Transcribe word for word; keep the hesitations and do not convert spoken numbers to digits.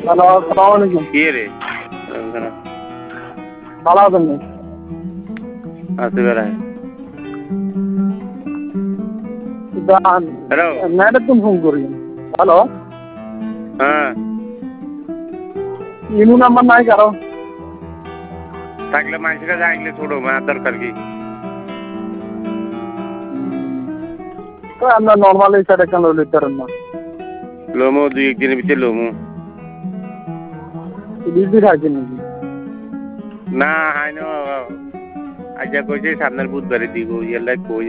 Hello, আসসালামু আলাইকুম। কি রে? ভালো আছেন নি? আছি বেড়ায়। হ্যালো। ম্যাডাম তুমি ফোন করি। হ্যালো। হ্যাঁ। ইমু নাম্বার নাই কারো? থাকলে মানুষের কাছে আইলে ছোড়ো মার দরকার কি? তো আমরা নর্মালি সেটা কেন লিখতে পারেন না? লোমো দুই একদিনের ভিতরে লোমো। বিজি থাকি নাকি? না হাইনো আজ কইছে সামনের বুধবারে দিব ইয়ার লাইক কই